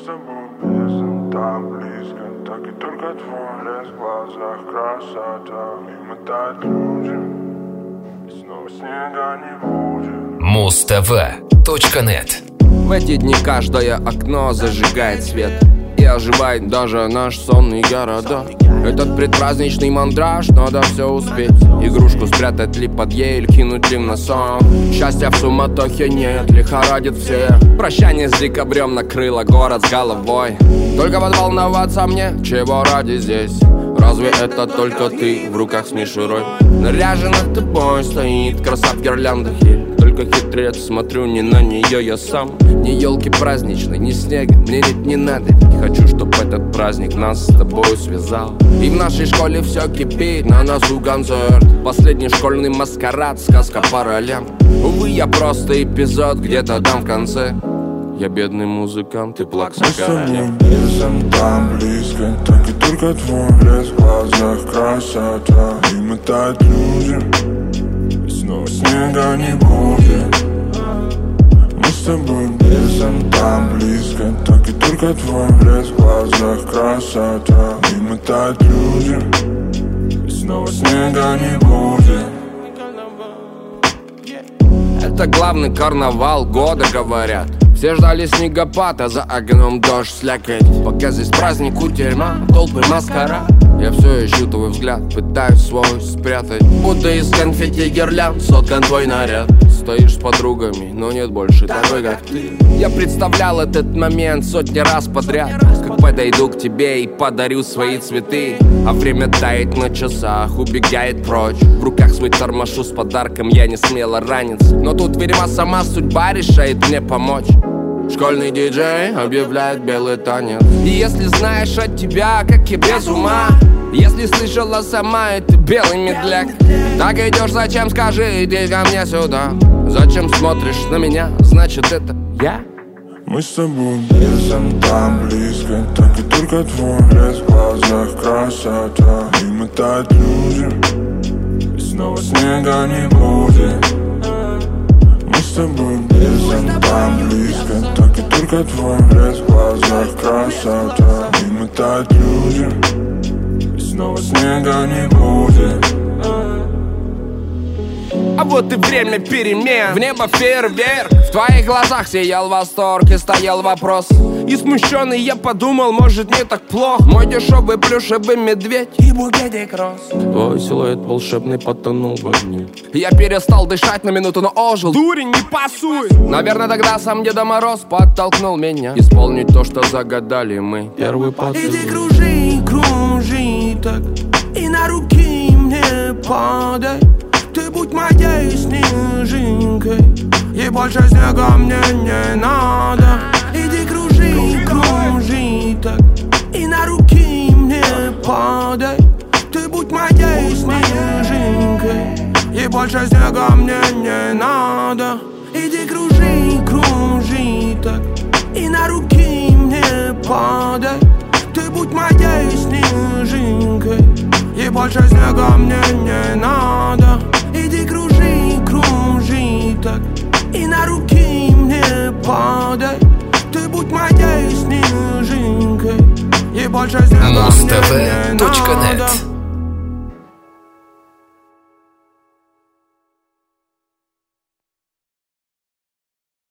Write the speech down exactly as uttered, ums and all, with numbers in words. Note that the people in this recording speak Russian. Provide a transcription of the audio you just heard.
тобой близко, так близко, так и только твой блеск в глазах, красота. Мимо тают люди, и снова снега не будет. муз тв точка нет. В эти дни каждое окно зажигает свет и оживает даже наш сонный города. Этот предпраздничный мандраж, надо все успеть. Игрушку спрятать ли под ель, кинуть ли в сон. Счастья в суматохе нет, лихорадит всех. Прощание с декабрем накрыло город с головой. Только вот волноваться мне, чего ради здесь? Разве это только ты в руках с мишурой? Наряжена тобой стоит краса в гирляндах ель. Только хитрец, смотрю не на нее я сам. Ни елки праздничной, ни снега, мне нет не надо. Не хочу, чтоб этот праздник нас с тобой связал. И в нашей школе все кипит, на носу концерт. Последний школьный маскарад, сказка по ролям. Увы, я просто эпизод где-то там в конце. Я бедный музыкант, ты плакса королем. Мы с тобой близко, там близко, так и только твой блеск в глазах, красота. Мимо тают люди, и снова снега не будет. Мы с тобой близко, там близко, так и только твой блеск в глазах, красота. Мимо тают люди, и снова снега не будет. Это главный карнавал года, говорят. Все ждали снегопад, а за окном дождь слякоть. Пока здесь праздник у тюрьма, толпы маскарад. Я все ищу твой взгляд, пытаюсь свой спрятать. Будто из конфетти гирлянд соткан твой наряд. Стоишь с подругами, но нет больше такой, как ты. Я представлял этот момент сотни раз подряд. Как подойду к тебе и подарю свои цветы. А время тает на часах, убегает прочь. В руках свой тормошу с подарком, я не смело ранец. Но тут, видимо, сама судьба решает мне помочь. Школьный диджей объявляет белый танец. И если знаешь от тебя, как я без ума, если слышала сама, это белый медляк. Так идешь, зачем, скажи, иди ко мне сюда. Зачем смотришь на меня, значит это я. Мы с тобой близко, там близко, так и только твой блеск в глазах, красота. Мимо тают люди, и снова снега не будет. Мы с тобой близко, там близко, так и только твой блеск в глазах, красота. Мимо тают люди, и снова снега не будет. А вот и время перемен, в небо фейерверк. В твоих глазах сиял восторг и стоял вопрос. И смущенный я подумал, может не так плохо. Мой дешевый плюшевый медведь и букетик роз. Твой силуэт волшебный потонул в огне. Я перестал дышать на минуту, но ожил. Дурень, не пасуй. Наверное, тогда сам Дедо Мороз подтолкнул меня исполнить то, что загадали мы. Первый поцелуй. Иди кружи, кружи так, и на руки мне падай. Ты будь моей снежинкой, и больше снега мне не надо. Иди кружи, кружи так, и на руки мне падай. Ты будь моей снежинкой, и больше снега мне не надо. Иди кружи, кружи так, и на руки мне падай. Ты будь моей снежинкой, и больше снега мне не надо. Иди кружи, кружи так, и на руки мне падай. Ты будь моей снежинкой, и больше снега мне не надо. муз тв точка нет.